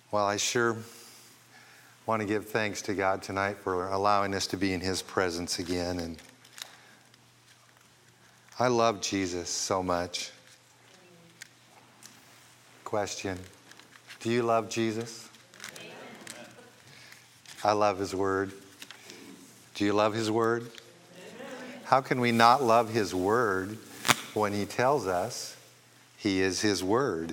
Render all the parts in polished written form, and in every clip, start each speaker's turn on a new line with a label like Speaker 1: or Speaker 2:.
Speaker 1: Well, I sure want to give thanks to God tonight for allowing us to be in His presence again. And I love Jesus so much. Question: do you love Jesus? Amen. I love His Word. Do you love His Word? Amen. How can we not love His Word when He tells us He is His Word?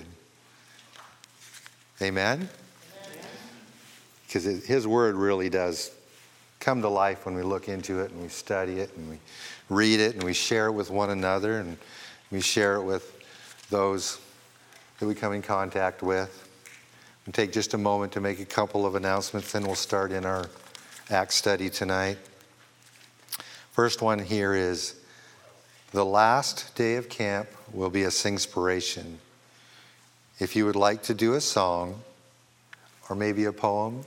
Speaker 1: Amen? Because His Word really does come to life when we look into it and we study it and we read it and we share it with one another and we share it with those that we come in contact with. We'll take just a moment to make a couple of announcements, then we'll start in our Acts study tonight. First one here is the last day of camp will be a Singspiration. If you would like to do a song or maybe a poem,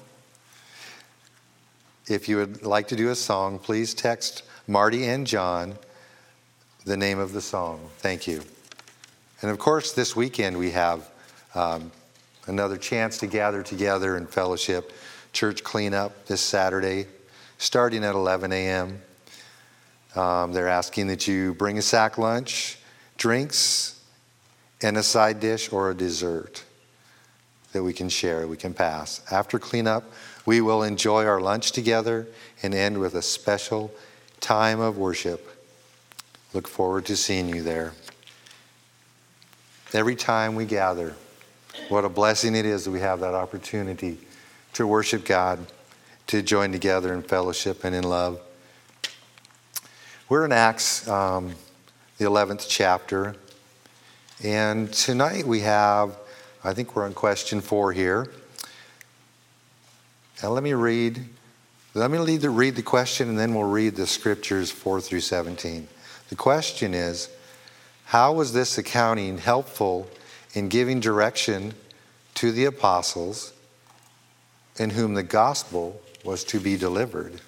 Speaker 1: if you would like to do a song, please text Marty and John the name of the song. Thank you. And of course, this weekend we have another chance to gather together in fellowship. Church cleanup this Saturday, starting at 11 a.m. They're asking that you bring a sack lunch, drinks, and a side dish or a dessert that we can share, we can pass. After cleanup, we will enjoy our lunch together and end with a special time of worship. Look forward to seeing you there. Every time we gather, what a blessing it is that we have that opportunity to worship God, to join together in fellowship and in love. We're in Acts, the 11th chapter, and tonight we have, I think we're on question 4 here. Now let me read the question and then we'll read the scriptures 4 through 17. The question is, how was this accounting helpful in giving direction to the apostles in whom the gospel was to be delivered?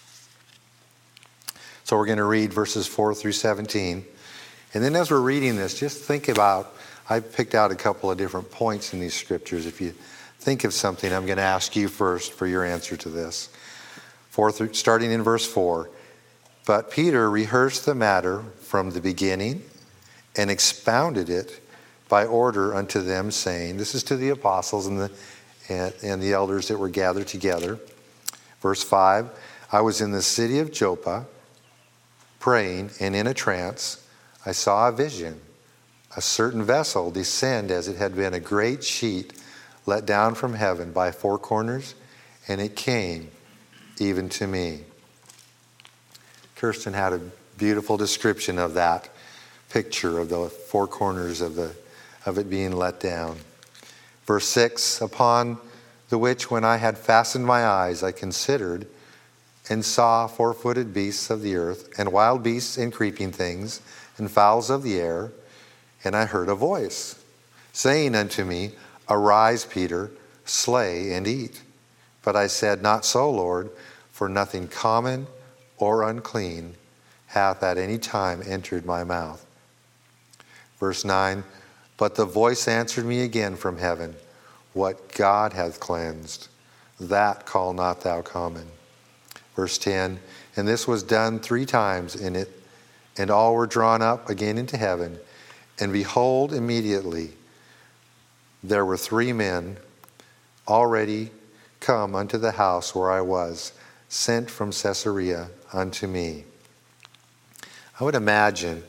Speaker 1: So we're going to read verses 4 through 17. And then as we're reading this, just think about, I've picked out a couple of different points in these scriptures. If you think of something, I'm going to ask you first for your answer to this. Starting in verse 4. But Peter rehearsed the matter from the beginning and expounded it by order unto them, saying, this is to the apostles and the elders that were gathered together. Verse 5, I was in the city of Joppa praying, and in a trance I saw a vision, a certain vessel descend as it had been a great sheet let down from heaven by 4 corners, and it came even to me. Kirsten had a beautiful description of that picture of the 4 corners of it being let down. Verse 6, upon the which when I had fastened my eyes, I considered and saw 4-footed beasts of the earth, and wild beasts and creeping things, and fowls of the air. And I heard a voice saying unto me, Arise, Peter, slay and eat. But I said, Not so, Lord, for nothing common or unclean hath at any time entered my mouth. Verse 9, but the voice answered me again from heaven, What God hath cleansed, that call not thou common. Verse 10, and this was done 3 times in it, and all were drawn up again into heaven. And behold, immediately there were 3 men already come unto the house where I was, sent from Caesarea unto me. I would imagine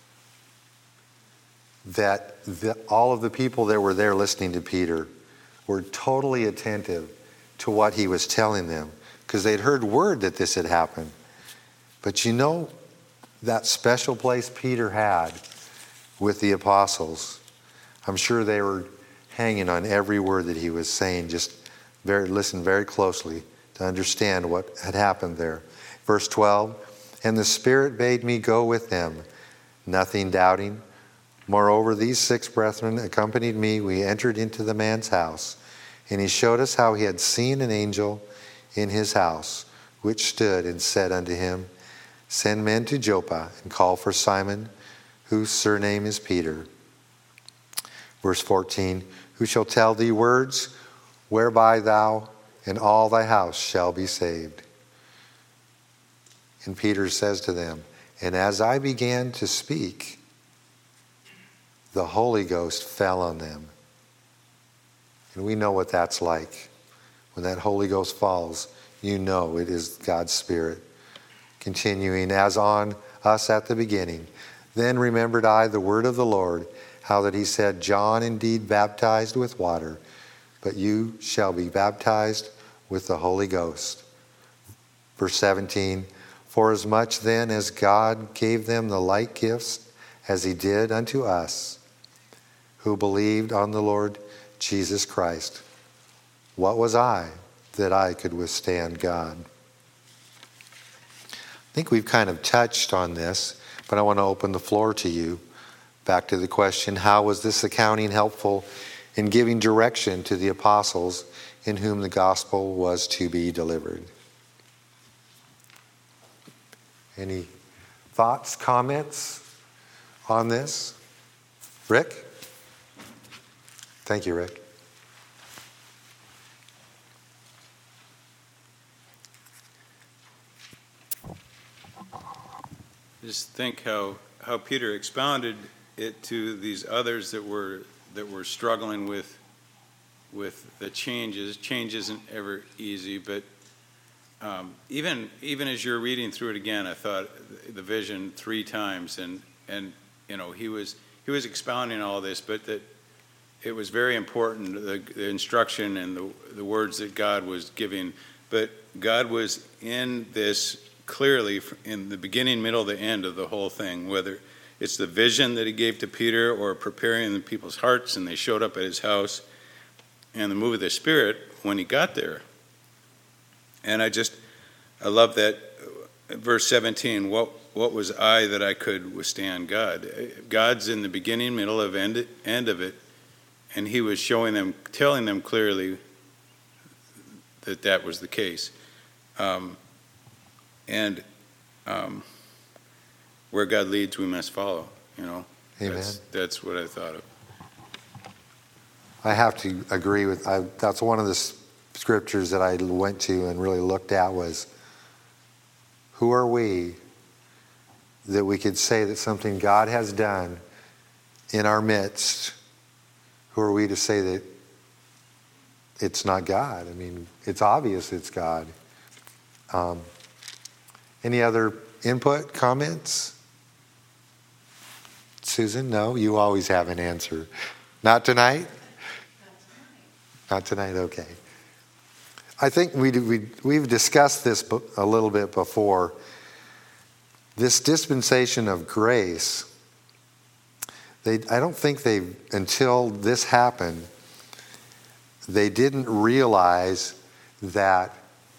Speaker 1: that all of the people that were there listening to Peter were totally attentive to what he was telling them, because they'd heard word that this had happened. But you know, that special place Peter had with the apostles, I'm sure they were hanging on every word that he was saying, just listen very closely to understand what had happened there. Verse 12, and the Spirit bade me go with them, nothing doubting. Moreover, these 6 brethren accompanied me. We entered into the man's house, and he showed us how he had seen an angel in his house, which stood and said unto him, Send men to Joppa and call for Simon, whose surname is Peter. Verse 14, who shall tell thee words whereby thou and all thy house shall be saved. And Peter says to them, and as I began to speak, the Holy Ghost fell on them. And we know what that's like. When that Holy Ghost falls, you know it is God's Spirit. Continuing, as on us at the beginning. Then remembered I the word of the Lord, how that he said, John indeed baptized with water, but you shall be baptized with the Holy Ghost. Verse 17, forasmuch then as God gave them the like gifts as he did unto us, who believed on the Lord Jesus Christ. What was I that I could withstand God? I think we've kind of touched on this, but I want to open the floor to you. Back to the question, how was this accounting helpful in giving direction to the apostles in whom the gospel was to be delivered? Any thoughts, comments on this? Rick? Thank you, Rick.
Speaker 2: Just think how Peter expounded it to these others that were struggling with the changes. Change isn't ever easy, but even as you're reading through it again, I thought the vision 3 times, and he was expounding all this, but that it was very important, the instruction and the words that God was giving. But God was in this clearly in the beginning, middle, the end of the whole thing, whether it's the vision that he gave to Peter or preparing the people's hearts and they showed up at his house, and the move of the Spirit when he got there. And I love that verse 17, what was I that I could withstand God? God's in the beginning, middle, of end of it, and he was telling them clearly that was the case. And where God leads, we must follow.
Speaker 1: Amen.
Speaker 2: That's what I thought of.
Speaker 1: I have to agree with. That's one of the scriptures that I went to and really looked at was, who are we that we could say that something God has done in our midst? Who are we to say that it's not God? I mean, it's obvious it's God. Any other input, comments? Susan, no? You always have an answer. Not tonight? Not tonight, okay. I think we've discussed this a little bit before. This dispensation of grace, I don't think until this happened, they didn't realize that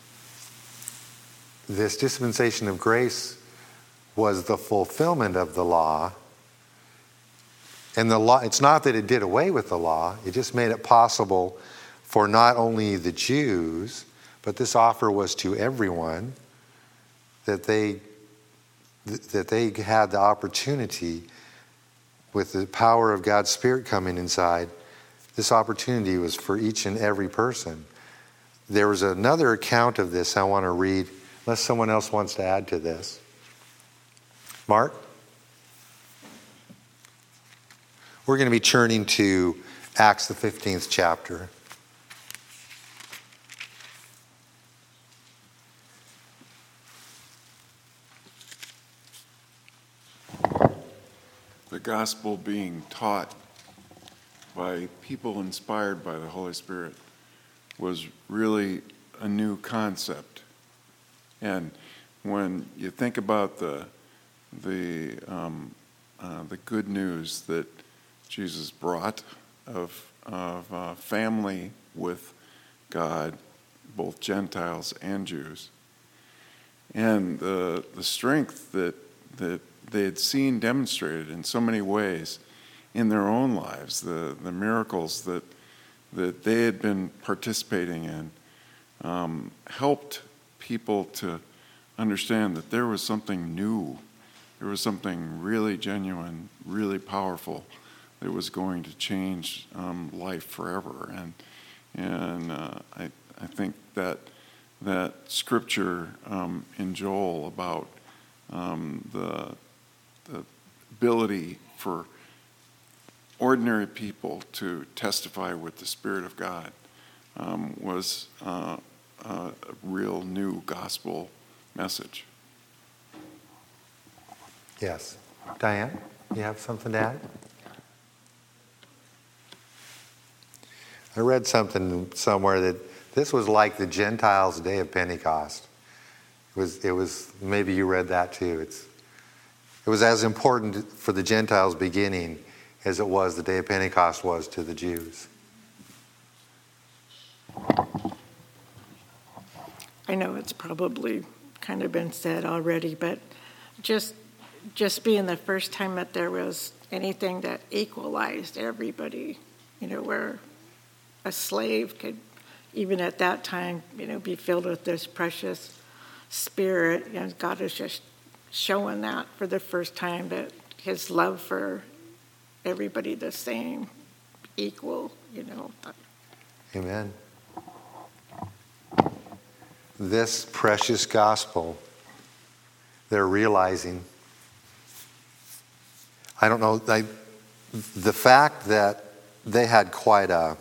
Speaker 1: this dispensation of grace was the fulfillment of the law. And the law, it's not that it did away with the law, it just made it possible for not only the Jews, but this offer was to everyone, that they had the opportunity, with the power of God's Spirit coming inside, this opportunity was for each and every person. There was another account of this I want to read, unless someone else wants to add to this. Mark? We're going to be turning to Acts the 15th chapter.
Speaker 3: The gospel being taught by people inspired by the Holy Spirit was really a new concept. And when you think about the good news that Jesus brought of family with God, both Gentiles and Jews, and the strength that they had seen demonstrated in so many ways in their own lives, the miracles that they had been participating in, helped people to understand that there was something new, there was something really genuine, really powerful that was going to change life forever. And I think that scripture in Joel about the ability for ordinary people to testify with the Spirit of God was a real new gospel message.
Speaker 1: Yes. Diane, you have something to add? I read something somewhere that this was like the Gentiles' day of Pentecost. It was maybe you read that too. It was as important for the Gentiles' beginning as it was the day of Pentecost was to the Jews.
Speaker 4: I know it's probably kind of been said already, but just being the first time that there was anything that equalized everybody, where a slave could, even at that time, be filled with this precious spirit. God is just showing that for the first time, that his love for everybody the same, equal,
Speaker 1: Amen. This precious gospel, they're realizing, I don't know, the fact that they had quite a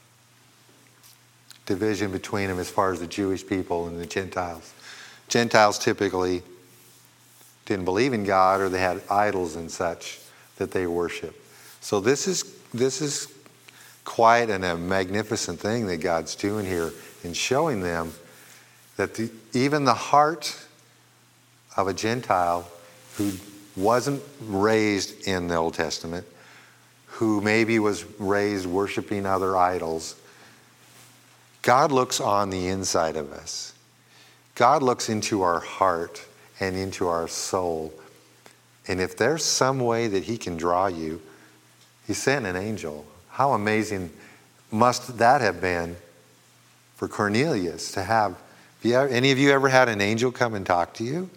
Speaker 1: division between them as far as the Jewish people and the Gentiles. Gentiles typically didn't believe in God, or they had idols and such that they worship. So this is quite a magnificent thing that God's doing here in showing them that even the heart of a Gentile who wasn't raised in the Old Testament, who maybe was raised worshiping other idols, God looks on the inside of us. God looks into our heart and into our soul. And if there's some way that he can draw you, he sent an angel. How amazing must that have been for Cornelius to have? Any of you ever had an angel come and talk to you?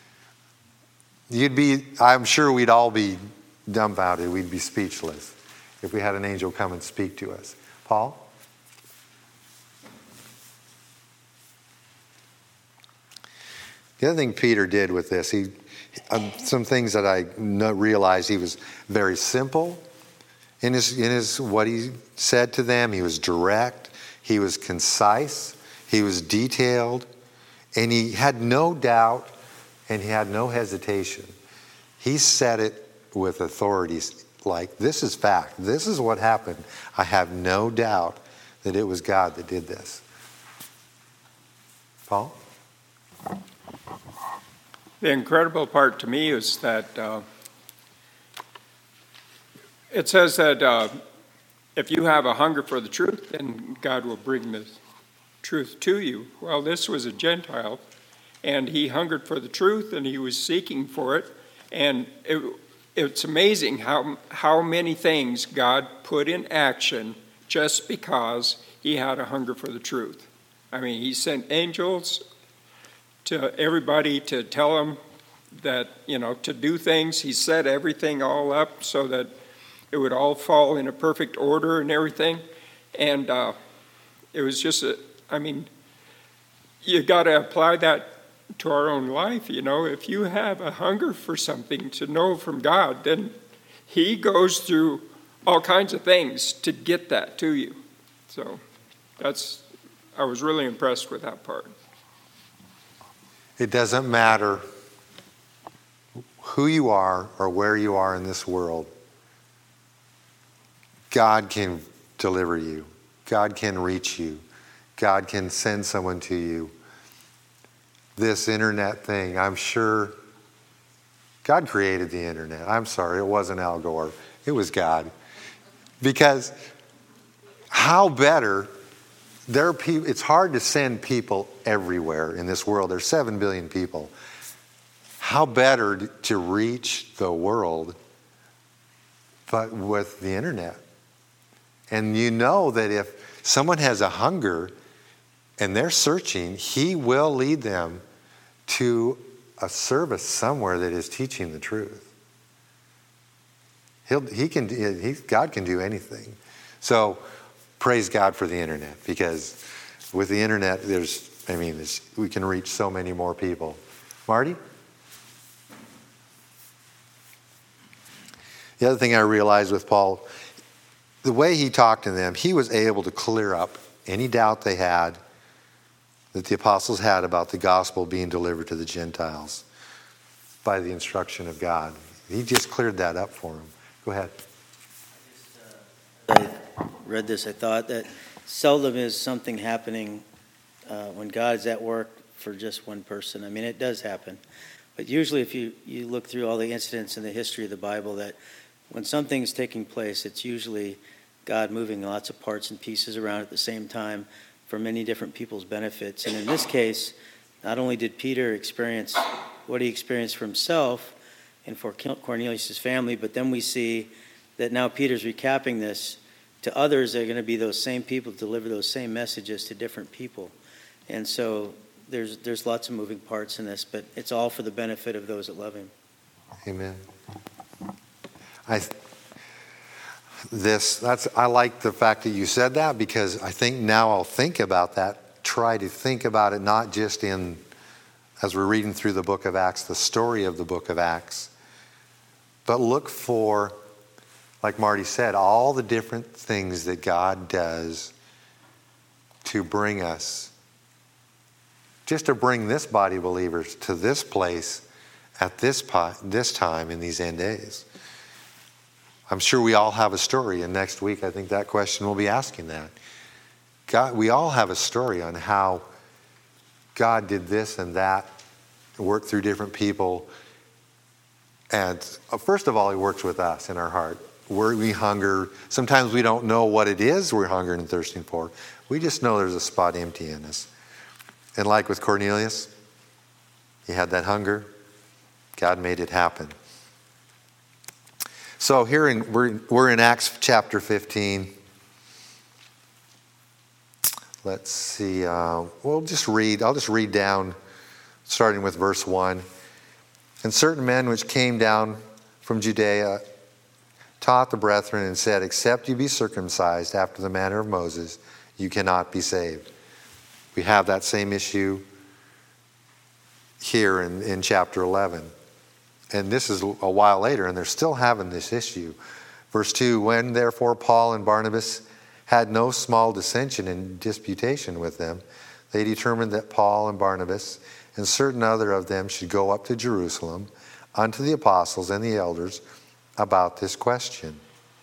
Speaker 1: I'm sure we'd all be dumbfounded. We'd be speechless if we had an angel come and speak to us. Paul? The other thing Peter did with this, some things that I realized, he was very simple in his what he said to them. He was direct, he was concise, he was detailed, and he had no doubt and he had no hesitation. He said it with authority, like, this is fact. This is what happened. I have no doubt that it was God that did this. Paul?
Speaker 5: The incredible part to me is that it says that if you have a hunger for the truth, then God will bring the truth to you. Well, this was a Gentile, and he hungered for the truth, and he was seeking for it. And it's amazing how many things God put in action just because he had a hunger for the truth. I mean, he sent angels to everybody to tell them that, to do things. He set everything all up so that it would all fall in a perfect order and everything. And it was just, you got to apply that to our own life. If you have a hunger for something to know from God, then he goes through all kinds of things to get that to you. So I was really impressed with that part.
Speaker 1: It doesn't matter who you are or where you are in this world. God can deliver you. God can reach you. God can send someone to you. This internet thing, I'm sure God created the internet. I'm sorry, it wasn't Al Gore. It was God. Because how better, there are people, it's hard to send people everywhere in this world. There's 7 billion people. How better to reach the world but with the internet? And you know that if someone has a hunger and they're searching, he will lead them to a service somewhere that is teaching the truth. God can do anything. So praise God for the internet, because with the internet, we can reach so many more people. Marty? The other thing I realized with Paul, the way he talked to them, he was able to clear up any doubt they had, that the apostles had about the gospel being delivered to the Gentiles by the instruction of God. He just cleared that up for them. Go ahead.
Speaker 6: I read this, I thought that seldom is something happening when God's at work for just one person. I mean, it does happen. But usually if you look through all the incidents in the history of the Bible, that when something's taking place, it's usually God moving lots of parts and pieces around at the same time for many different people's benefits. And in this case, not only did Peter experience what he experienced for himself and for Cornelius' family, but then we see that now Peter's recapping this to others that are going to be those same people, deliver those same messages to different people. And so there's lots of moving parts in this, but it's all for the benefit of those that love him.
Speaker 1: Amen. I like the fact that you said that, because I think now I'll think about that, try to think about it not just as we're reading through the book of Acts, the story of the book of Acts, but look for, like Marty said, all the different things that God does to bring us, just to bring this body of believers to this place at this time in these end days. I'm sure we all have a story, and next week I think that question will be asking that. We all have a story on how God did this and that, worked through different people. And first of all, he works with us in our heart. We hunger. Sometimes we don't know what it is we're hungering and thirsting for. We just know there's a spot empty in us. And like with Cornelius, he had that hunger. God made it happen. So here we're in Acts chapter 15. Let's see. I'll just read down, starting with verse 1. And certain men which came down from Judea taught the brethren and said, except you be circumcised after the manner of Moses, you cannot be saved. We have that same issue here in chapter 11. And this is a while later, and they're still having this issue. Verse 2, when therefore Paul and Barnabas had no small dissension and disputation with them, they determined that Paul and Barnabas and certain other of them should go up to Jerusalem unto the apostles and the elders about this question.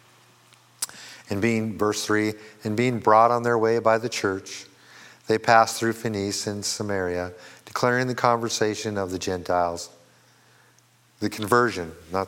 Speaker 1: And verse 3, and being brought on their way by the church, they passed through Phoenicia and Samaria, declaring the conversation of the Gentiles. The conversion of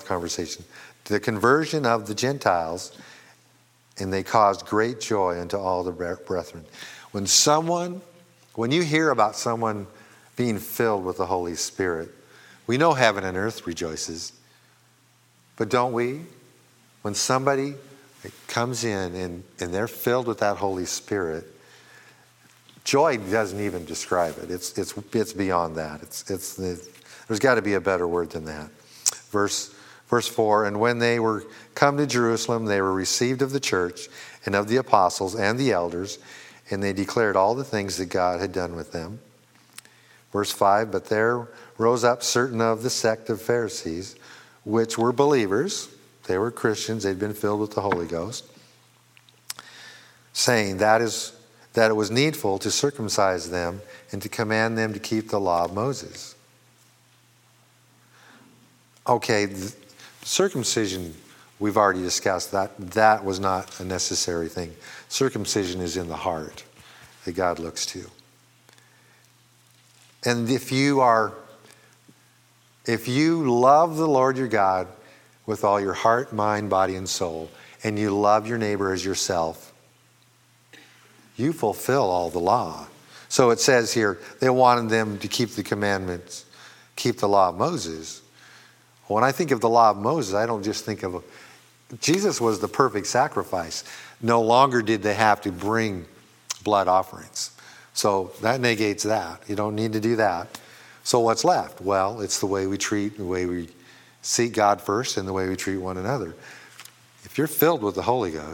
Speaker 1: the Gentiles, and they caused great joy unto all the brethren. When you hear about someone being filled with the Holy Spirit, we know heaven and earth rejoices. But don't we? When somebody comes in and they're filled with that Holy Spirit, joy doesn't even describe it. It's beyond that. There's got to be a better word than that. Verse 4, and when they were come to Jerusalem, they were received of the church and of the apostles and the elders, and they declared all the things that God had done with them. Verse 5, but there rose up certain of the sect of Pharisees, which were believers. They were Christians. They'd been filled with the Holy Ghost, saying that it was needful to circumcise them and to command them to keep the law of Moses. Okay, circumcision, we've already discussed that was not a necessary thing. Circumcision is in the heart that God looks to. And if you love the Lord your God with all your heart, mind, body, and soul, and you love your neighbor as yourself, you fulfill all the law. So it says here, they wanted them to keep the commandments, keep the law of Moses. When I think of the law of Moses, I don't just think of Jesus was the perfect sacrifice. No longer did they have to bring blood offerings. So that negates that. You don't need to do that. So what's left? Well, it's the way we treat, the way we seek God first, and the way we treat one another. If you're filled with the Holy Ghost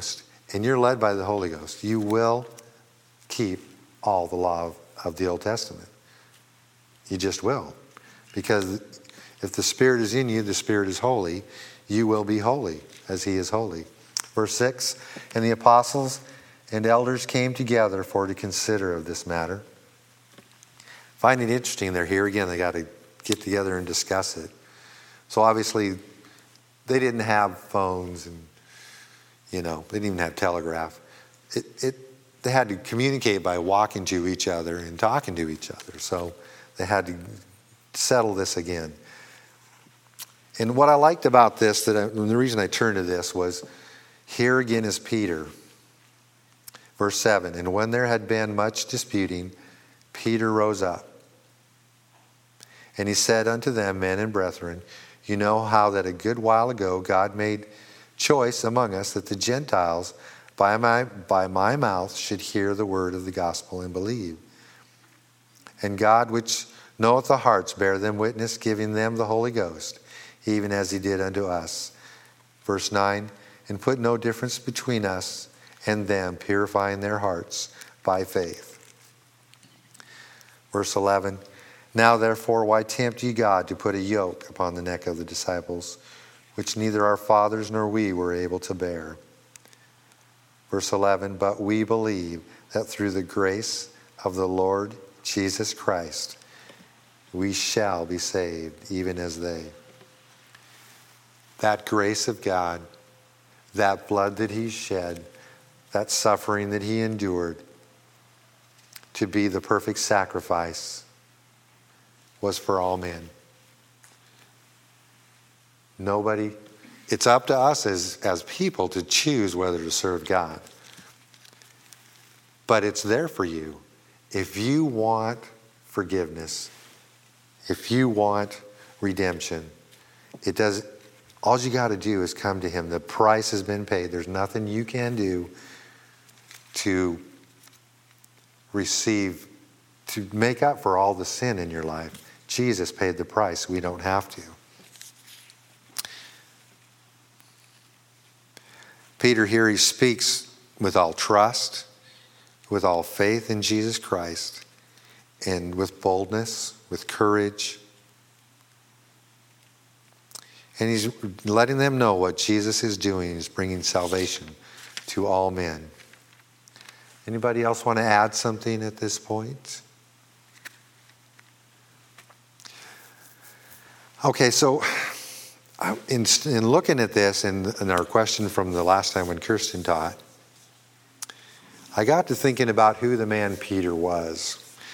Speaker 1: and you're led by the Holy Ghost, you will keep all the law of the Old Testament. You just will. Because if the Spirit is in you, the Spirit is holy. You will be holy as he is holy. Verse 6, and the apostles and elders came together for to consider of this matter. Find it interesting, they're here again, they got to get together and discuss it. So obviously, they didn't have phones and, they didn't even have telegraph. They had to communicate by walking to each other and talking to each other. So they had to settle this again. And what I liked about this, and the reason I turned to this was, here again is Peter. Verse 7, and when there had been much disputing, Peter rose up. And he said unto them, men and brethren, you know how that a good while ago God made choice among us that the Gentiles by my mouth should hear the word of the gospel and believe. And God, which knoweth the hearts, bear them witness, giving them the Holy Ghost, even as he did unto us. Verse 9, and put no difference between us and them, purifying their hearts by faith. Verse 11, now therefore why tempt ye God to put a yoke upon the neck of the disciples, which neither our fathers nor we were able to bear? Verse 11, but we believe that through the grace of the Lord Jesus Christ, we shall be saved, even as they. That grace of God, that blood that he shed, that suffering that he endured to be the perfect sacrifice was for all men. Nobody, it's up to us as people to choose whether to serve God. But it's there for you. If you want forgiveness, if you want redemption, all you got to do is come to him. The price has been paid. There's nothing you can do to make up for all the sin in your life. Jesus paid the price. We don't have to. Peter here, he speaks with all trust, with all faith in Jesus Christ, and with boldness, with courage. And he's letting them know what Jesus is doing. He's bringing salvation to all men. Anybody else want to add something at this point? Okay, so in looking at this and our question from the last time when Kirsten taught, I got to thinking about who the man Peter was.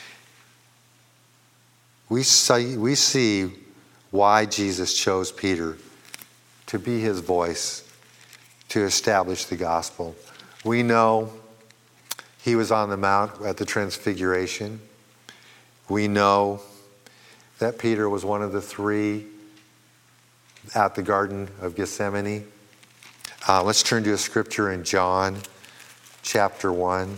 Speaker 1: We see why Jesus chose Peter to be his voice, to establish the gospel. We know he was on the mount at the Transfiguration. We know that Peter was one of the three at the Garden of Gethsemane. Let's turn to a scripture in John chapter 1.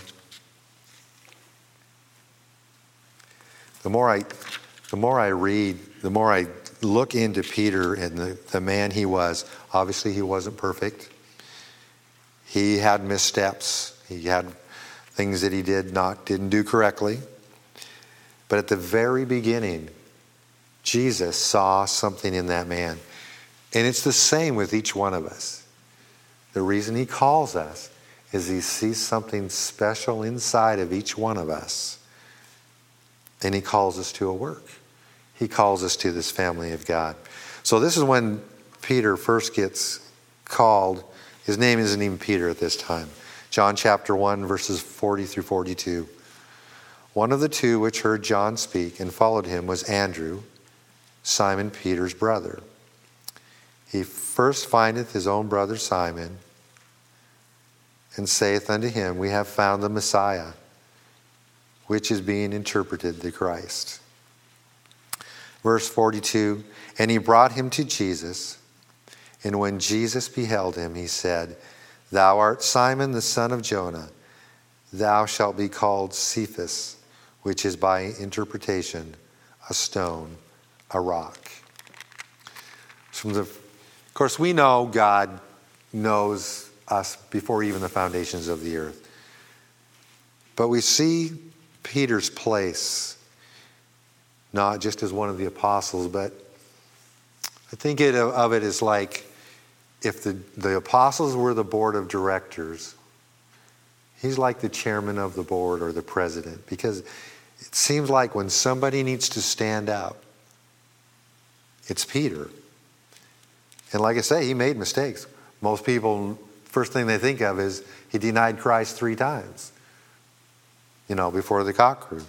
Speaker 1: The more I read, the more I look into Peter and the man he was. Obviously, he wasn't perfect. He had missteps. He had things that he didn't do correctly. But at the very beginning, Jesus saw something in that man. And it's the same with each one of us. The reason he calls us is he sees something special inside of each one of us. And he calls us to a work. He calls us to this family of God. So this is when Peter first gets called. His name isn't even Peter at this time. John chapter 1, verses 40 through 42. One of the two which heard John speak and followed him was Andrew, Simon Peter's brother. He first findeth his own brother Simon, and saith unto him, we have found the Messiah, which is being interpreted the Christ. Verse 42, and he brought him to Jesus, and when Jesus beheld him, he said, thou art Simon the son of Jonah, thou shalt be called Cephas, which is by interpretation a stone, a rock. Of course, we know God knows us before even the foundations of the earth. But we see Peter's place, not just as one of the apostles, but I think of it as like if the apostles were the board of directors, he's like the chairman of the board or the president, because it seems like when somebody needs to stand up, it's Peter. And like I say, he made mistakes. Most people, first thing they think of is he denied Christ 3 times, before the cock crew.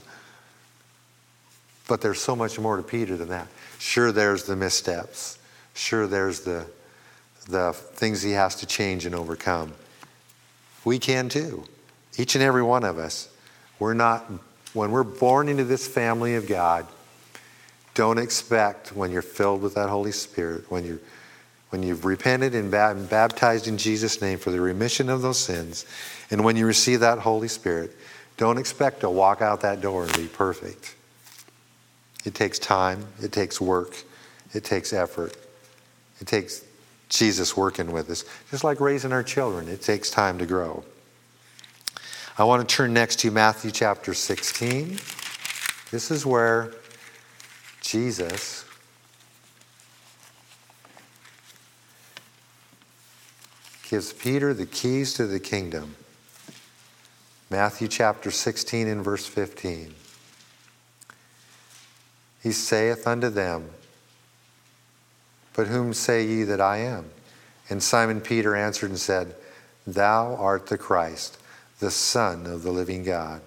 Speaker 1: But there's so much more to Peter than that. Sure, there's the missteps. Sure, there's the things he has to change and overcome. We can too. Each and every one of us. When we're born into this family of God, don't expect when you're filled with that Holy Spirit, when you've repented and baptized in Jesus' name for the remission of those sins, and when you receive that Holy Spirit, don't expect to walk out that door and be perfect. It takes time. It takes work. It takes effort. It takes Jesus working with us. Just like raising our children, it takes time to grow. I want to turn next to Matthew chapter 16. This is where Jesus gives Peter the keys to the kingdom. Matthew chapter 16 and verse 15. He saith unto them, But whom say ye that I am? And Simon Peter answered and said, Thou art the Christ, the Son of the living God.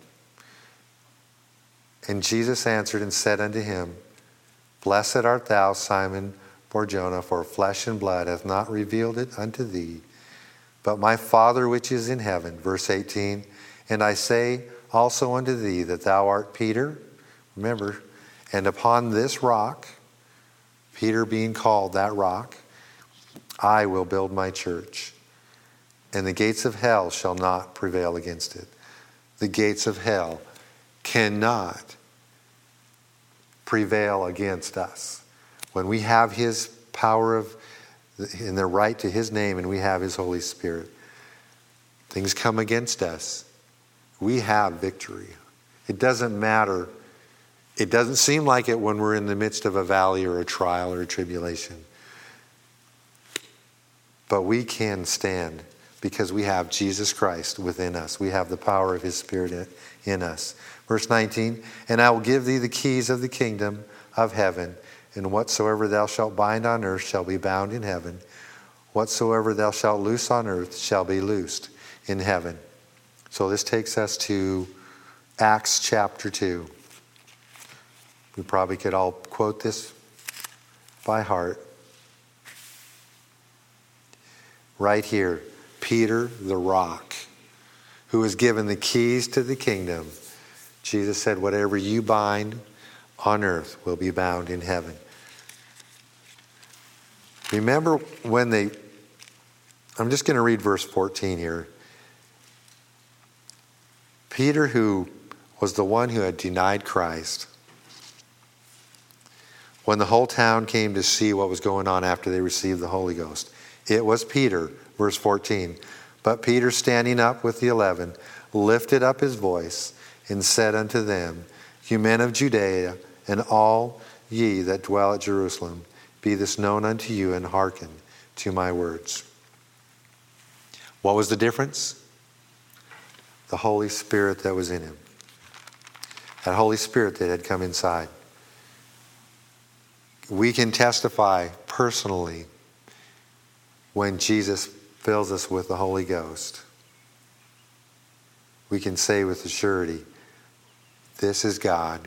Speaker 1: And Jesus answered and said unto him, Blessed art thou, Simon Bar-Jonah, for flesh and blood hath not revealed it unto thee, but my Father which is in heaven. Verse 18, And I say also unto thee that thou art Peter. Remember, and upon this rock, Peter being called that rock, I will build my church, and the gates of hell shall not prevail against it. The gates of hell cannot prevail against us. When we have his power in the right to his name, and we have his Holy Spirit, things come against us. We have victory. It doesn't matter. It doesn't seem like it when we're in the midst of a valley or a trial or a tribulation. But we can stand because we have Jesus Christ within us. We have the power of his Spirit in us. Verse 19, And I will give thee the keys of the kingdom of heaven, and whatsoever thou shalt bind on earth shall be bound in heaven. Whatsoever thou shalt loose on earth shall be loosed in heaven. So this takes us to Acts chapter 2. We probably could all quote this by heart. Right here, Peter the rock, who was given the keys to the kingdom. Jesus said, whatever you bind on earth will be bound in heaven. Remember when I'm just going to read verse 14 here. Peter, who was the one who had denied Christ, when the whole town came to see what was going on after they received the Holy Ghost, it was Peter, verse 14. But Peter, standing up with the 11, lifted up his voice and said unto them, You men of Judea, and all ye that dwell at Jerusalem, be this known unto you, and hearken to my words. What was the difference? The Holy Spirit that was in him. That Holy Spirit that had come inside. We can testify personally when Jesus fills us with the Holy Ghost. We can say with surety, this is God.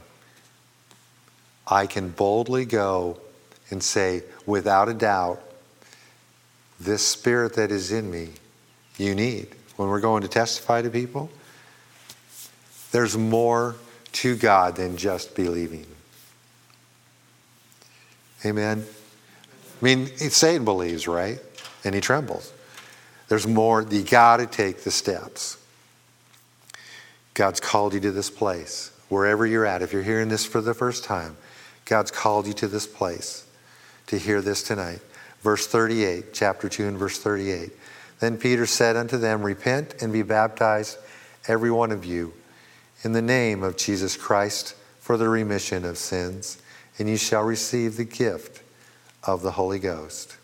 Speaker 1: I can boldly go and say, without a doubt, this Spirit that is in me, you need. When we're going to testify to people, there's more to God than just believing. Amen? I mean, Satan believes, right? And he trembles. There's more. You got to take the steps. God's called you to this place. Wherever you're at, if you're hearing this for the first time, God's called you to this place to hear this tonight. Verse 38, chapter 2 and verse 38. Then Peter said unto them, Repent and be baptized, every one of you, in the name of Jesus Christ, for the remission of sins, and ye shall receive the gift of the Holy Ghost.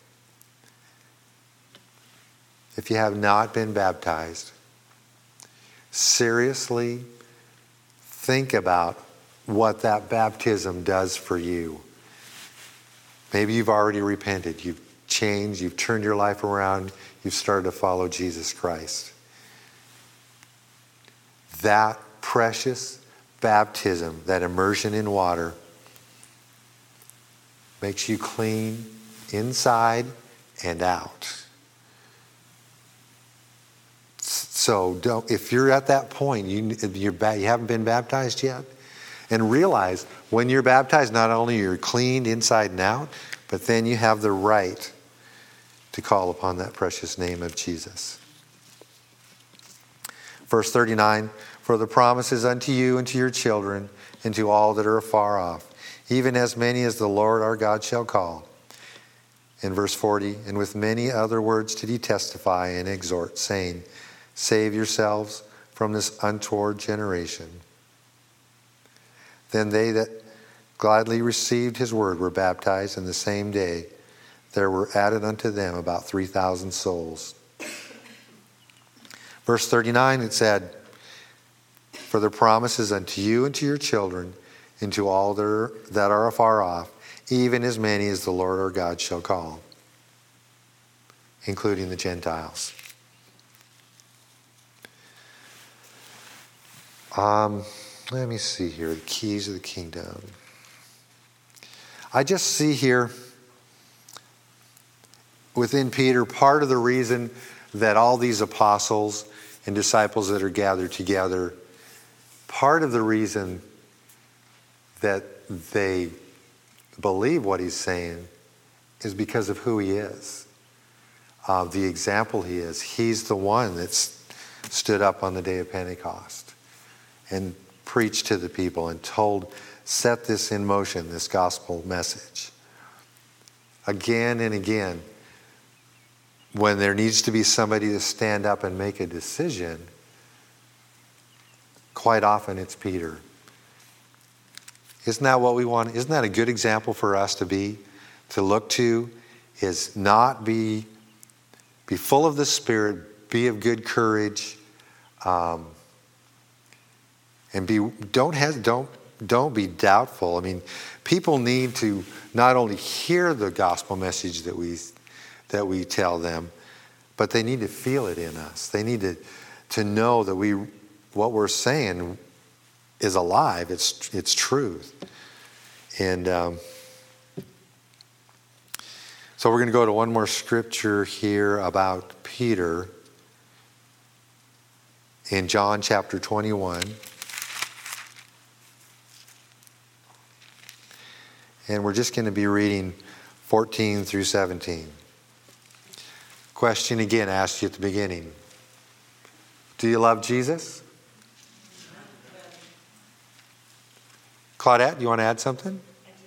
Speaker 1: If you have not been baptized, seriously think about what that baptism does for you. Maybe you've already repented, you've changed, you've turned your life around, you've started to follow Jesus Christ. That precious baptism, that immersion in water, makes you clean inside and out. So if you're at that point, you haven't been baptized yet, and realize when you're baptized, not only you're cleaned inside and out, but then you have the right to call upon that precious name of Jesus. Verse 39, for the promise is unto you and to your children and to all that are afar off, even as many as the Lord our God shall call. In verse 40, and with many other words did he testify and exhort, saying, Save yourselves from this untoward generation. Then they that gladly received his word were baptized, and the same day there were added unto them about 3,000 souls. Verse 39, it said, For the promise is unto you and to your children, and to all that are afar off, even as many as the Lord our God shall call, including the Gentiles. Let me see here, the keys of the kingdom. I just see here within Peter part of the reason that all these apostles and disciples that are gathered together, part of the reason that they believe what he's saying is because of who he is, the example he is. He's the one that's stood up on the day of Pentecost and preached to the people and set this in motion, this gospel message. Again and again, when there needs to be somebody to stand up and make a decision, quite often it's Peter. Isn't that what we want? Isn't that a good example for us to look to, is not be full of the Spirit, be of good courage, and don't be doubtful. I mean, people need to not only hear the gospel message that we tell them, but they need to feel it in us. They need to know that what we're saying is alive. It's truth. And so we're going to go to one more scripture here about Peter in John chapter 21. And we're just going to be reading 14 through 17. Question again asked you at the beginning. Do you love Jesus? Claudette, you want to add something?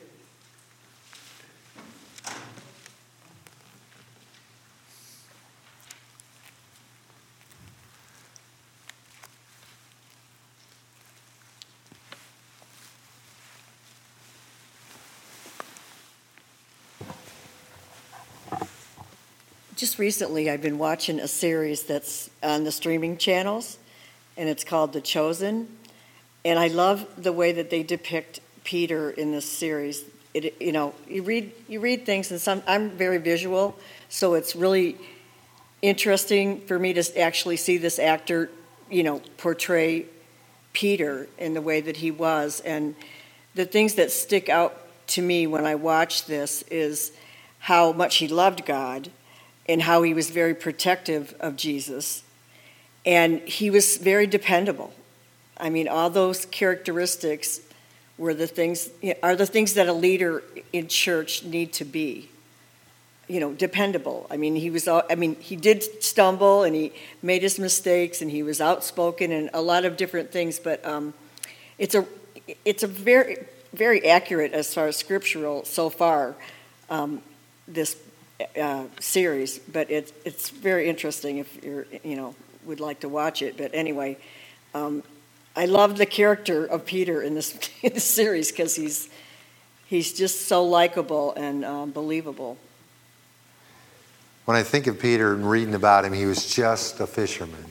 Speaker 7: Just recently, I've been watching a series that's on the streaming channels, and it's called The Chosen. And I love the way that they depict Peter in this series. You read things, and I'm very visual, so it's really interesting for me to actually see this actor, portray Peter in the way that he was. And the things that stick out to me when I watch this is how much he loved God, and how he was very protective of Jesus. And he was very dependable. I mean, all those characteristics are the things that a leader in church need to be. Dependable. I mean, he did stumble and he made his mistakes and he was outspoken and a lot of different things, but it's a very, very accurate as far as scriptural so far, this series, but it's very interesting if you're, would like to watch it. But anyway, I love the character of Peter in this series because he's just so likable and believable.
Speaker 1: When I think of Peter and reading about him, he was just a fisherman.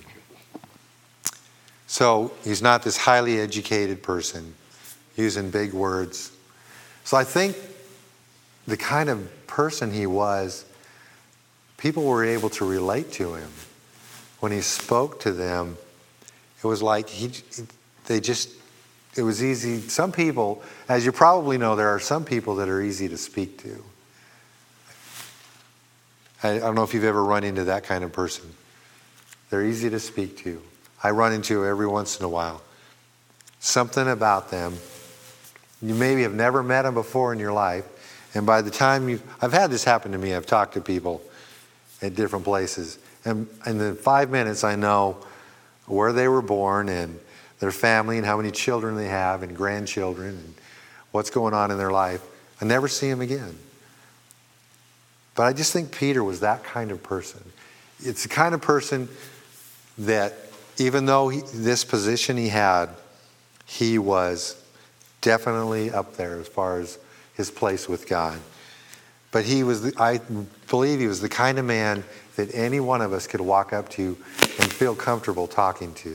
Speaker 1: So he's not this highly educated person using big words. So I think the kind of person he was, people were able to relate to him. When he spoke to them, it was like it was easy. Some people, as you probably know, there are some people that are easy to speak to. I don't know if you've ever run into that kind of person. They're easy to speak to. I run into every once in a while. Something about them. You maybe have never met them before in your life. And by the time I've had this happen to me. I've talked to people at different places. And in 5 minutes, I know where they were born and their family and how many children they have and grandchildren and what's going on in their life. I never see them again. But I just think Peter was that kind of person. It's the kind of person that even though this position he had, he was definitely up there as far as his place with God. But I believe he was the kind of man that any one of us could walk up to and feel comfortable talking to.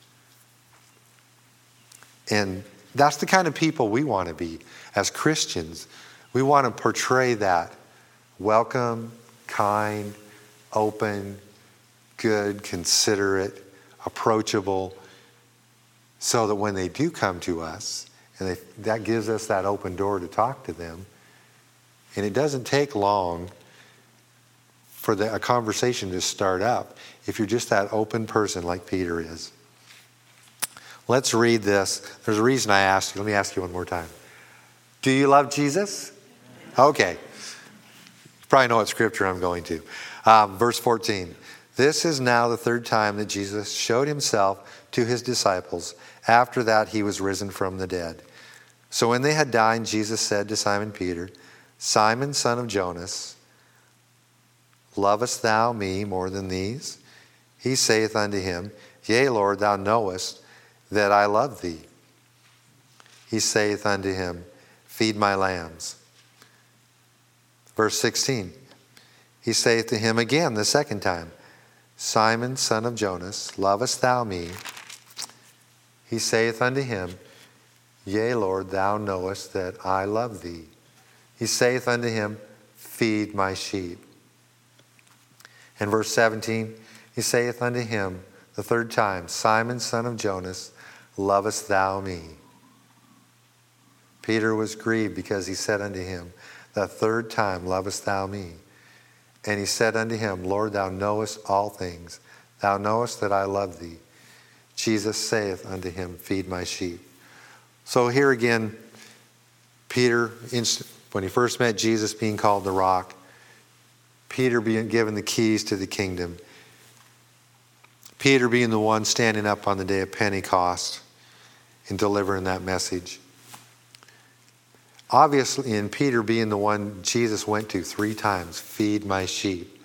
Speaker 1: And that's the kind of people we want to be as Christians. We want to portray that welcome, kind, open, good, considerate, approachable, so that when they do come to us, and that gives us that open door to talk to them. And it doesn't take long for a conversation to start up if you're just that open person like Peter is. Let's read this. There's a reason I asked you. Let me ask you one more time. Do you love Jesus? Okay. You probably know what scripture I'm going to. Verse 14. This is now the third time that Jesus showed himself to his disciples. After that, he was risen from the dead. So when they had dined, Jesus said to Simon Peter, Simon, son of Jonas, lovest thou me more than these? He saith unto him, Yea, Lord, thou knowest that I love thee. He saith unto him, Feed my lambs. Verse 16, he saith to him again the second time, Simon, son of Jonas, lovest thou me? He saith unto him, Yea, Lord, thou knowest that I love thee. He saith unto him, Feed my sheep. And verse 17, he saith unto him the third time, Simon, son of Jonas, lovest thou me? Peter was grieved because he said unto him, the third time, lovest thou me? And he said unto him, Lord, thou knowest all things. Thou knowest that I love thee. Jesus saith unto him, Feed my sheep. So here again, Peter, when he first met Jesus, being called the Rock, Peter being given the keys to the kingdom, Peter being the one standing up on the day of Pentecost and delivering that message. Obviously, and Peter being the one Jesus went to 3 times, Feed my sheep.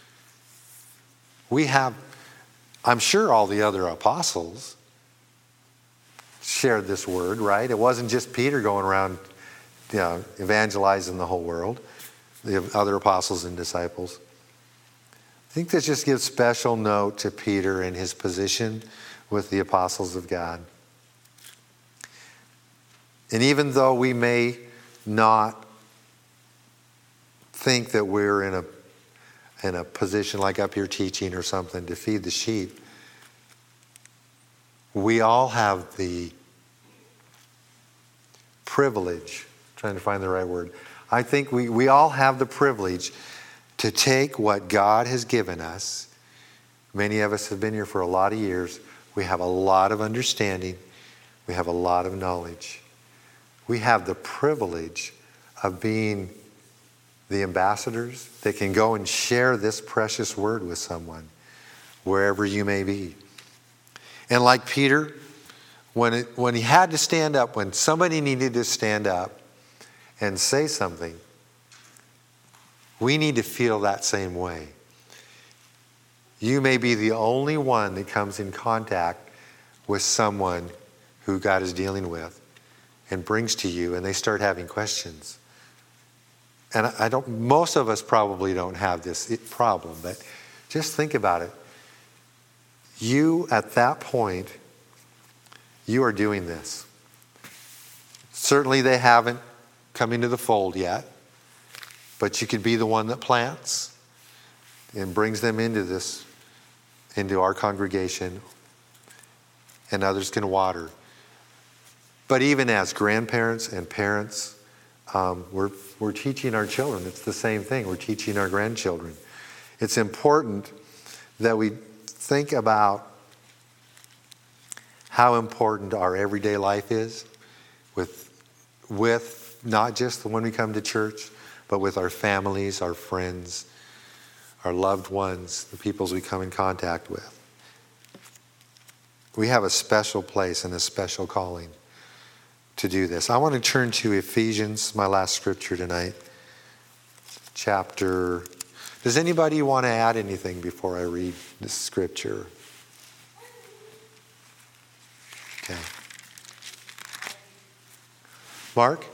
Speaker 1: We have, I'm sure all the other apostles shared this word, right? It wasn't just Peter going around, evangelizing the whole world, the other apostles and disciples. I think this just gives special note to Peter and his position with the apostles of God. And even though we may not think that we're in a position like up here teaching or something to feed the sheep, we all have the privilege, trying to find the right word. I think we all have the privilege to take what God has given us. Many of us have been here for a lot of years. We have a lot of understanding. We have a lot of knowledge. We have the privilege of being the ambassadors that can go and share this precious word with someone, wherever you may be. And like Peter, when he had to stand up, when somebody needed to stand up and say something, We need to feel that same way. You may be the only one that comes in contact with someone who God is dealing with and brings to you, and they start having questions. And most of us probably don't have this problem, but just think about it. You, at that point, you are doing this. Certainly they haven't come into the fold yet, but you could be the one that plants and brings them into our congregation, and others can water. But even as grandparents and parents, we're teaching our children. It's the same thing. We're teaching our grandchildren. It's important that we think about how important our everyday life is with not just when we come to church, but with our families, our friends, our loved ones, the peoples we come in contact with. We have a special place and a special calling to do this. I want to turn to Ephesians, my last scripture tonight. Does anybody want to add anything before I read this scripture? Okay. Mark?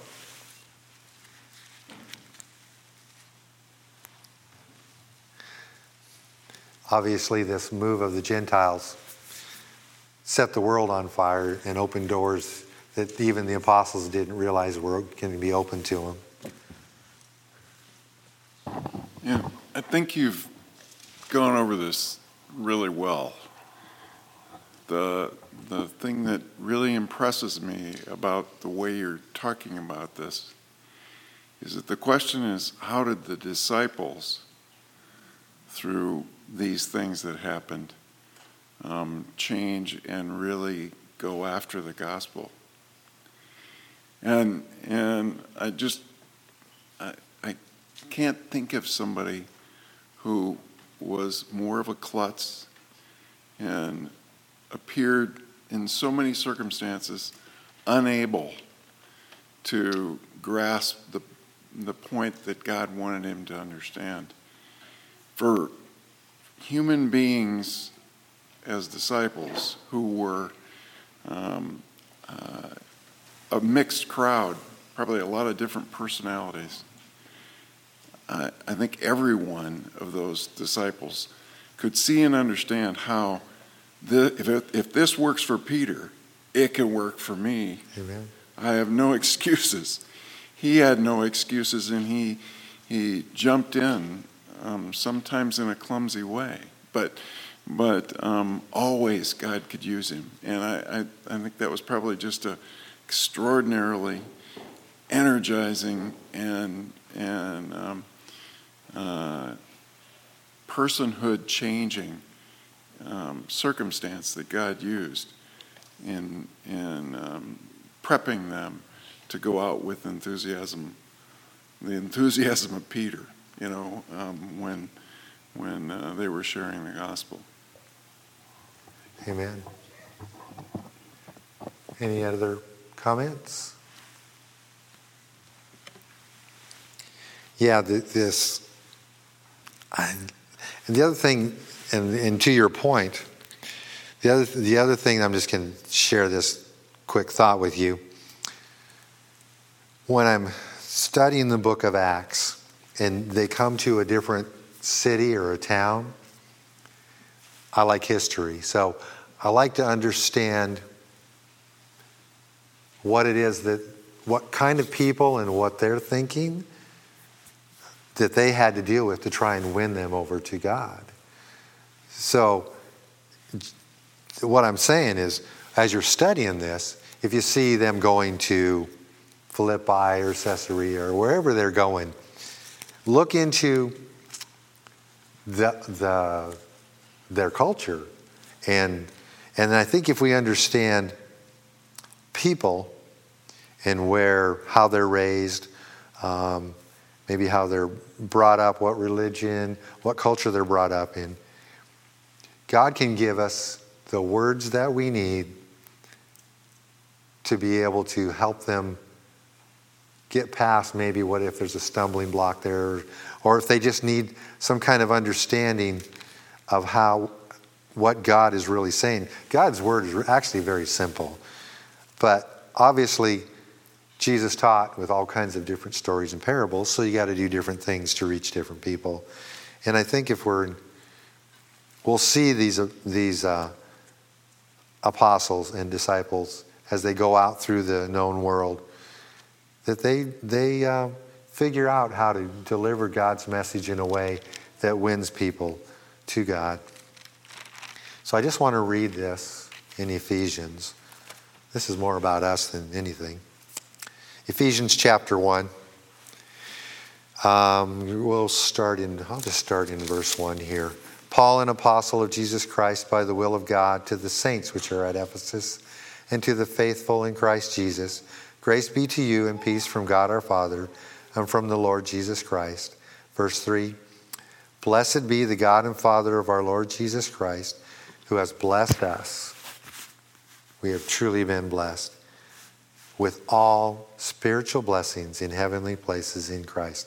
Speaker 1: Obviously, this move of the Gentiles set the world on fire and opened doors that even the apostles didn't realize were going to be open to them.
Speaker 3: Yeah, I think you've gone over this really well. The thing that really impresses me about the way you're talking about this is that the question is, how did the disciples, through these things that happened, change and really go after the gospel? And I can't think of somebody who was more of a klutz and appeared in so many circumstances unable to grasp the point that God wanted him to understand. For human beings as disciples who were a mixed crowd, probably a lot of different personalities, I think every one of those disciples could see and understand how if this works for Peter, it can work for me.
Speaker 1: Amen. I
Speaker 3: have no excuses. He had no excuses, and he jumped in, sometimes in a clumsy way, but always God could use him. And I think that was probably just a extraordinarily energizing and personhood changing circumstance that God used in prepping them to go out with enthusiasm, the enthusiasm of Peter, when they were sharing the gospel.
Speaker 1: Amen. Any other comments? Yeah, and the other thing, and to your point, the other thing, I'm just going to share this quick thought with you. When I'm studying the book of Acts and they come to a different city or a town, I like history. So I like to understand what kind of people and what they're thinking that they had to deal with to try and win them over to God. So what I'm saying is, as you're studying this, if you see them going to Philippi or Caesarea or wherever they're going, look into their culture. And I think if we understand people and how they're raised, maybe how they're brought up, what religion, what culture they're brought up in, God can give us the words that we need to be able to help them get past maybe what if there's a stumbling block there, or if they just need some kind of understanding of what God is really saying. God's word is actually very simple, but obviously Jesus taught with all kinds of different stories and parables, so you got to do different things to reach different people. And I think if we'll see these apostles and disciples as they go out through the known world, that they figure out how to deliver God's message in a way that wins people to God. So I just want to read this in Ephesians. This is more about us than anything. Ephesians chapter 1. I'll just start in verse 1 here. Paul, an apostle of Jesus Christ by the will of God, to the saints which are at Ephesus, and to the faithful in Christ Jesus, grace be to you and peace from God our Father and from the Lord Jesus Christ. Verse 3, blessed be the God and Father of our Lord Jesus Christ, who has blessed us. We have truly been blessed with all spiritual blessings in heavenly places in Christ.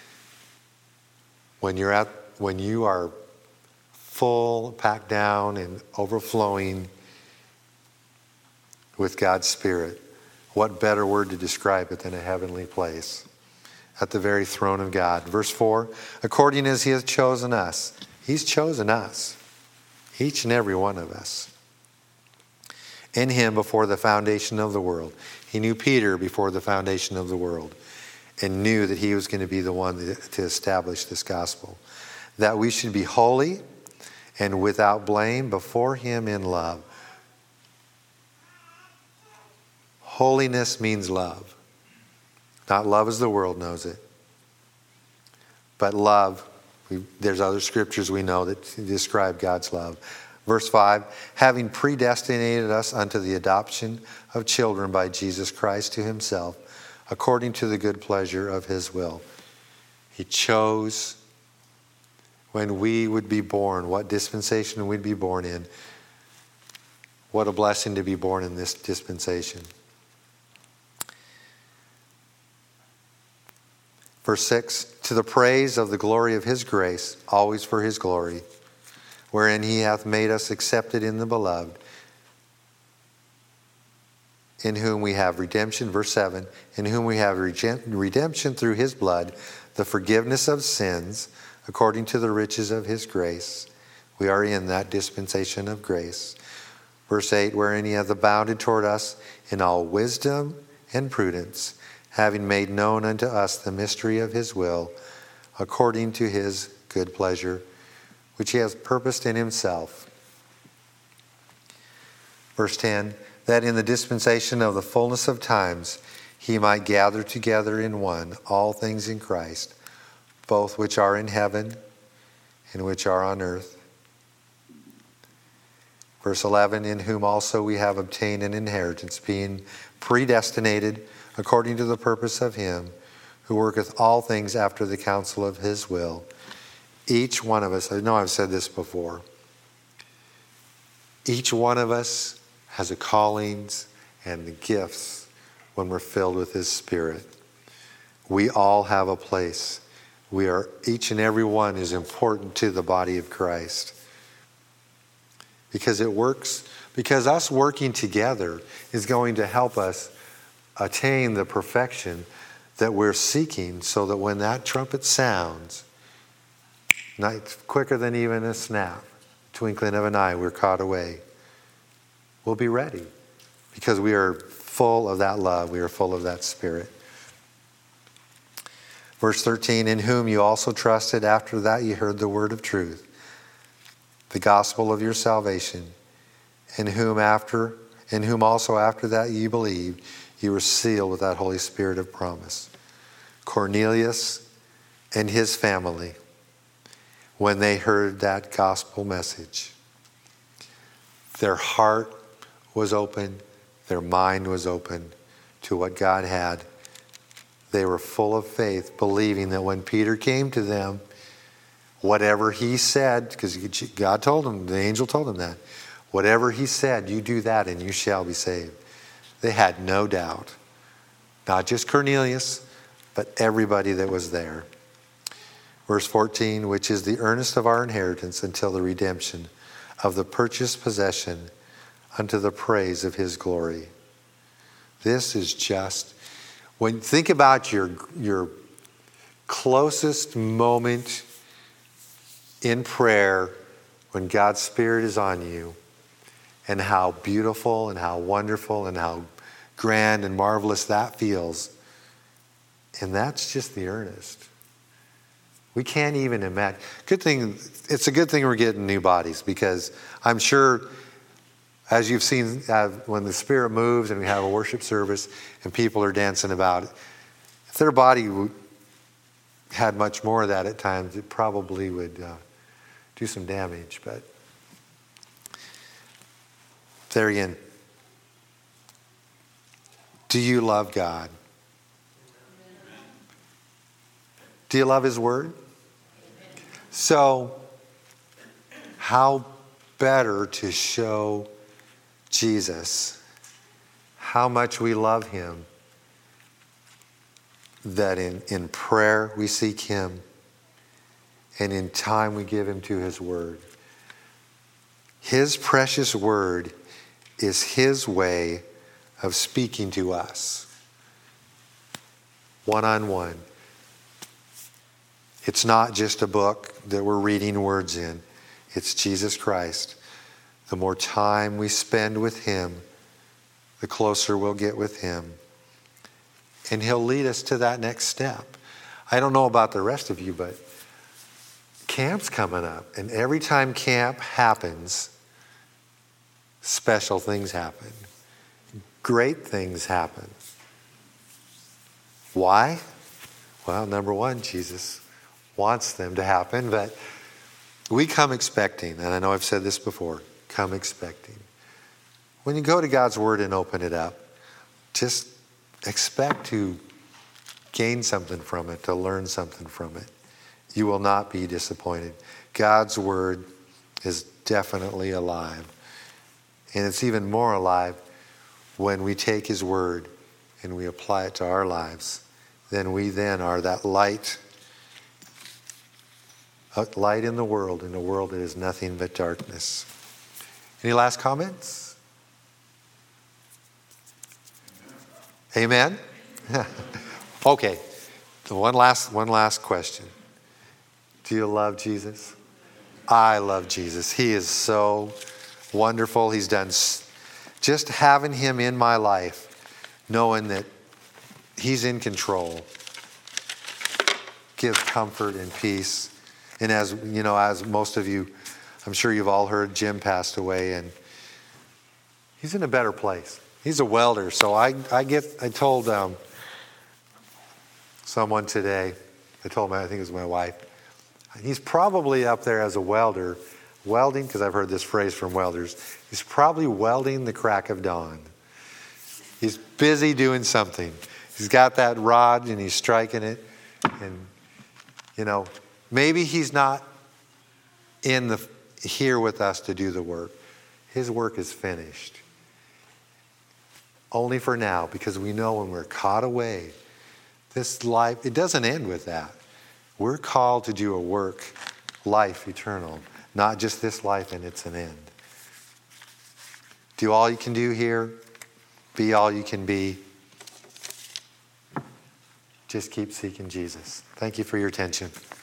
Speaker 1: When you are full, packed down, and overflowing with God's Spirit, what better word to describe it than a heavenly place at the very throne of God. Verse 4, according as he has chosen us. He's chosen us, each and every one of us, in him before the foundation of the world. He knew Peter before the foundation of the world and knew that he was going to be the one to establish this gospel, that we should be holy and without blame before him in love. Holiness means love. Not love as the world knows it, but love. There's other scriptures we know that describe God's love. Verse 5, having predestinated us unto the adoption of children by Jesus Christ to himself, according to the good pleasure of his will. He chose when we would be born, what dispensation we'd be born in. What a blessing to be born in this dispensation. Verse 6, to the praise of the glory of his grace, always for his glory, wherein he hath made us accepted in the beloved, in whom we have redemption, verse 7, in whom we have redemption through his blood, the forgiveness of sins, according to the riches of his grace. We are in that dispensation of grace. Verse 8, wherein he hath abounded toward us in all wisdom and prudence, having made known unto us the mystery of his will, according to his good pleasure, which he has purposed in himself. Verse 10, that in the dispensation of the fullness of times he might gather together in one all things in Christ, both which are in heaven and which are on earth. Verse 11, in whom also we have obtained an inheritance, being predestinated according to the purpose of him who worketh all things after the counsel of his will. Each one of us, I know I've said this before, each one of us has a callings and the gifts when we're filled with his Spirit. We all have a place. Each and every one is important to the body of Christ. Because it works, because us working together is going to help us attain the perfection that we're seeking, so that when that trumpet sounds, not quicker than even a snap, twinkling of an eye, we're caught away. We'll be ready because we are full of that love. We are full of that Spirit. Verse 13, in whom you also trusted after that you heard the word of truth, the gospel of your salvation, in whom also after that you believed, you were sealed with that Holy Spirit of promise. Cornelius and his family, when they heard that gospel message, their heart was open, their mind was open to what God had. They were full of faith, believing that when Peter came to them, whatever he said, because God told him, the angel told him that, whatever he said, you do that and you shall be saved. They had no doubt. Not just Cornelius, but everybody that was there. Verse 14, which is the earnest of our inheritance until the redemption of the purchased possession unto the praise of his glory. This is just, when think about your closest moment in prayer when God's Spirit is on you, and how beautiful and how wonderful and how grand and marvelous that feels. And that's just the earnest. We can't even imagine. It's a good thing we're getting new bodies, because I'm sure, as you've seen, when the Spirit moves and we have a worship service and people are dancing about it, if their body had much more of that at times, it probably would do some damage. But there again, do you love God? Do you love his word? So, how better to show Jesus how much we love him, that in prayer we seek him, and in time we give him to his word. His precious word is his way of speaking to us one-on-one. It's not just a book that we're reading words in. It's Jesus Christ. The more time we spend with him, the closer we'll get with him. And he'll lead us to that next step. I don't know about the rest of you, but camp's coming up. And every time camp happens, special things happen. Great things happen. Why? Well, number one, Jesus wants them to happen, but we come expecting, and I know I've said this before, come expecting. When you go to God's word and open it up, just expect to gain something from it, to learn something from it. You will not be disappointed. God's word is definitely alive. And it's even more alive when we take his word and we apply it to our lives. Then we are that light, a light in a world that is nothing but darkness. Any last comments? Amen? Okay, one last question. Do you love Jesus? I love Jesus. He is so wonderful. He's done, just having him in my life, knowing that he's in control, gives comfort and peace. And as you know, as most of you, I'm sure you've all heard, Jim passed away, and he's in a better place. He's a welder. So I told someone today, I think it was my wife, he's probably up there as a welder, welding, because I've heard this phrase from welders, he's probably welding the crack of dawn. He's busy doing something. He's got that rod and he's striking it. And, maybe he's not here with us to do the work. His work is finished. Only for now, because we know when we're caught away, this life, it doesn't end with that. We're called to do a work, life eternal, not just this life and it's an end. Do all you can do here. Be all you can be. Just keep seeking Jesus. Thank you for your attention.